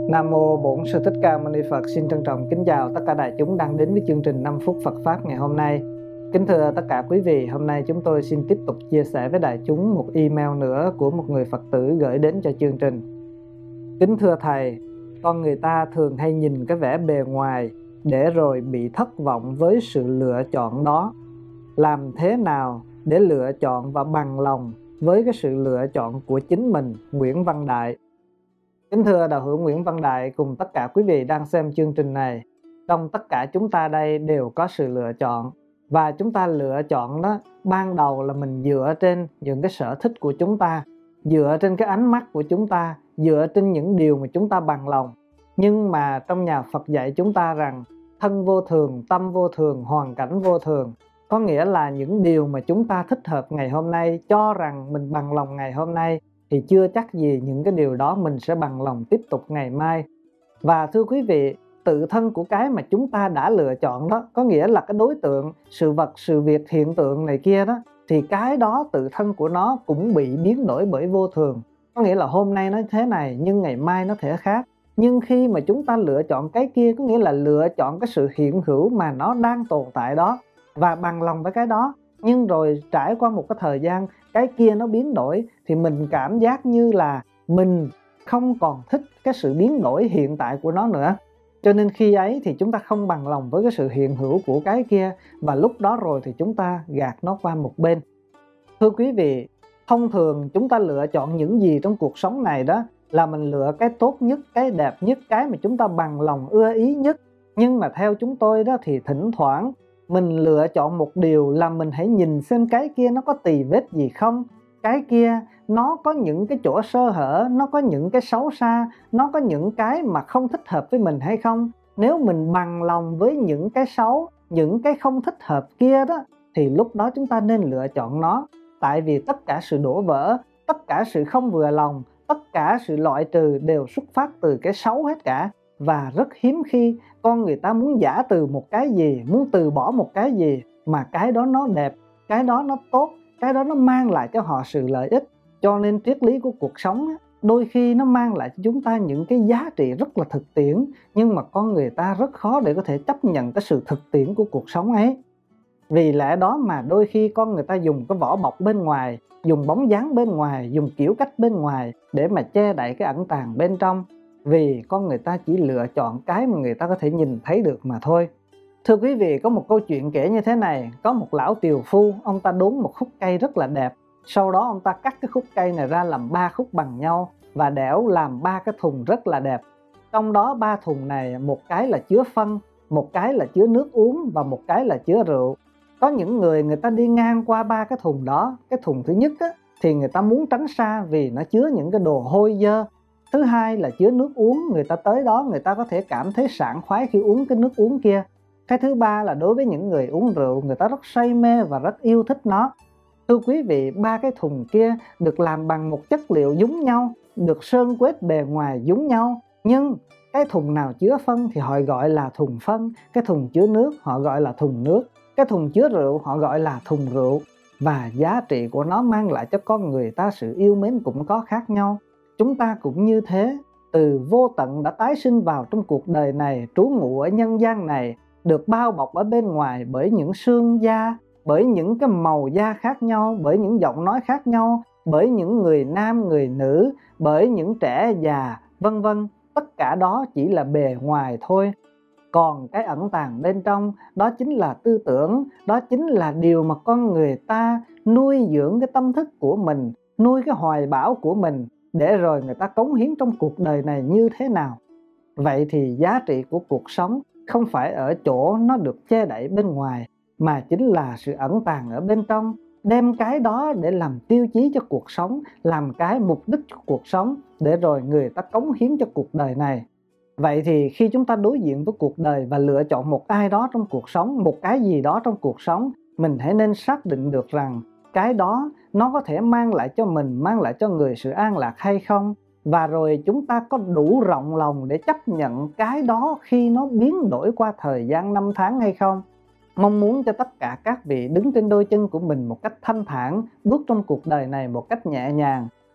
Nam Mô Bổn Sư Thích Ca Mâu Ni Phật. Xin trân trọng kính chào tất cả đại chúng đang đến với chương trình 5 phút Phật Pháp ngày hôm nay. Kính thưa tất cả quý vị, hôm nay chúng tôi xin tiếp tục chia sẻ với đại chúng một email nữa của một người Phật tử gửi đến cho chương trình. Kính thưa Thầy, con người ta thường hay nhìn cái vẻ bề ngoài để rồi bị thất vọng với sự lựa chọn đó. Làm thế nào để lựa chọn và bằng lòng với cái sự lựa chọn của chính mình? Nguyễn Văn Đại. Kính thưa đạo hữu Nguyễn Văn Đại cùng tất cả quý vị đang xem chương trình này, trong tất cả chúng ta đây đều có sự lựa chọn. Và chúng ta lựa chọn đó, ban đầu là mình dựa trên những cái sở thích của chúng ta, dựa trên cái ánh mắt của chúng ta, dựa trên những điều mà chúng ta bằng lòng. Nhưng mà trong nhà Phật dạy chúng ta rằng thân vô thường, tâm vô thường, hoàn cảnh vô thường. Có nghĩa là những điều mà chúng ta thích hợp ngày hôm nay, cho rằng mình bằng lòng ngày hôm nay, thì chưa chắc gì những cái điều đó mình sẽ bằng lòng tiếp tục ngày mai. Và thưa quý vị, tự thân của cái mà chúng ta đã lựa chọn đó, có nghĩa là cái đối tượng, sự vật, sự việc, hiện tượng này kia đó, thì cái đó tự thân của nó cũng bị biến đổi bởi vô thường. Có nghĩa là hôm nay nó thế này nhưng ngày mai nó thể khác. Nhưng khi mà chúng ta lựa chọn cái kia, có nghĩa là lựa chọn cái sự hiện hữu mà nó đang tồn tại đó và bằng lòng với cái đó. Nhưng rồi trải qua một cái thời gian, cái kia nó biến đổi thì mình cảm giác như là mình không còn thích cái sự biến đổi hiện tại của nó nữa. Cho nên khi ấy thì chúng ta không bằng lòng với cái sự hiện hữu của cái kia, và lúc đó rồi thì chúng ta gạt nó qua một bên. Thưa quý vị, thông thường chúng ta lựa chọn những gì trong cuộc sống này đó là mình lựa cái tốt nhất, cái đẹp nhất, cái mà chúng ta bằng lòng ưa ý nhất. Nhưng mà theo chúng tôi đó thì thỉnh thoảng mình lựa chọn một điều là mình hãy nhìn xem cái kia nó có tì vết gì không, cái kia nó có những cái chỗ sơ hở, nó có những cái xấu xa, nó có những cái mà không thích hợp với mình hay không. Nếu mình bằng lòng với những cái xấu, những cái không thích hợp kia đó, thì lúc đó chúng ta nên lựa chọn nó. Tại vì tất cả sự đổ vỡ, tất cả sự không vừa lòng, tất cả sự loại trừ đều xuất phát từ cái xấu hết cả. Và rất hiếm khi con người ta muốn giả từ một cái gì, muốn từ bỏ một cái gì mà cái đó nó đẹp, cái đó nó tốt, cái đó nó mang lại cho họ sự lợi ích. Cho nên triết lý của cuộc sống đôi khi nó mang lại cho chúng ta những cái giá trị rất là thực tiễn, nhưng mà con người ta rất khó để có thể chấp nhận cái sự thực tiễn của cuộc sống ấy. Vì lẽ đó mà đôi khi con người ta dùng cái vỏ bọc bên ngoài, dùng bóng dáng bên ngoài, dùng kiểu cách bên ngoài để mà che đậy cái ẩn tàng bên trong. Vì con người ta chỉ lựa chọn cái mà người ta có thể nhìn thấy được mà thôi. Thưa quý vị, có một câu chuyện kể như thế này. Có một lão tiều phu, ông ta đốn một khúc cây rất là đẹp. Sau đó ông ta cắt cái khúc cây này ra làm 3 khúc bằng nhau và đẽo làm 3 cái thùng rất là đẹp. Trong đó 3 thùng này, một cái là chứa phân, một cái là chứa nước uống và một cái là chứa rượu. Có những người ta đi ngang qua 3 cái thùng đó. Cái thùng thứ nhất thì người ta muốn tránh xa vì nó chứa những cái đồ hôi dơ. Thứ hai là chứa nước uống, người ta tới đó người ta có thể cảm thấy sảng khoái khi uống cái nước uống kia. Cái thứ ba là đối với những người uống rượu, người ta rất say mê và rất yêu thích nó. Thưa quý vị, 3 cái thùng kia được làm bằng một chất liệu giống nhau, được sơn quét bề ngoài giống nhau. Nhưng cái thùng nào chứa phân thì họ gọi là thùng phân, cái thùng chứa nước họ gọi là thùng nước, cái thùng chứa rượu họ gọi là thùng rượu. Và giá trị của nó mang lại cho con người ta sự yêu mến cũng có khác nhau. Chúng ta cũng như thế, từ vô tận đã tái sinh vào trong cuộc đời này, trú ngụ ở nhân gian này, được bao bọc ở bên ngoài bởi những xương da, bởi những cái màu da khác nhau, bởi những giọng nói khác nhau, bởi những người nam, người nữ, bởi những trẻ già, vân vân. Tất cả đó chỉ là bề ngoài thôi. Còn cái ẩn tàng bên trong, đó chính là tư tưởng, đó chính là điều mà con người ta nuôi dưỡng cái tâm thức của mình, nuôi cái hoài bão của mình, để rồi người ta cống hiến trong cuộc đời này như thế nào. Vậy thì giá trị của cuộc sống không phải ở chỗ nó được che đậy bên ngoài, mà chính là sự ẩn tàng ở bên trong. Đem cái đó để làm tiêu chí cho cuộc sống, làm cái mục đích cho cuộc sống, để rồi người ta cống hiến cho cuộc đời này. Vậy thì khi chúng ta đối diện với cuộc đời và lựa chọn một ai đó trong cuộc sống, một cái gì đó trong cuộc sống, mình hãy nên xác định được rằng cái đó nó có thể mang lại cho mình, mang lại cho người sự an lạc hay không. Và rồi chúng ta có đủ rộng lòng để chấp nhận cái đó khi nó biến đổi qua thời gian năm tháng hay không. Mong muốn cho tất cả các vị đứng trên đôi chân của mình một cách thanh thản, bước trong cuộc đời này một cách nhẹ nhàng,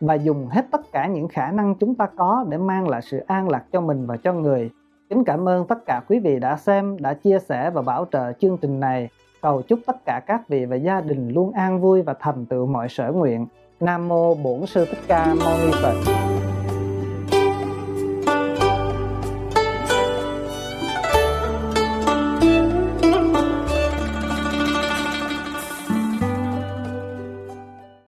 và dùng hết tất cả những khả năng chúng ta có để mang lại sự an lạc cho mình và cho người. Kính cảm ơn tất cả quý vị đã xem, đã chia sẻ và bảo trợ chương trình này. Cầu chúc tất cả các vị và gia đình luôn an vui và thành tựu mọi sở nguyện. Nam mô Bổn Sư Thích Ca Mâu Ni Phật.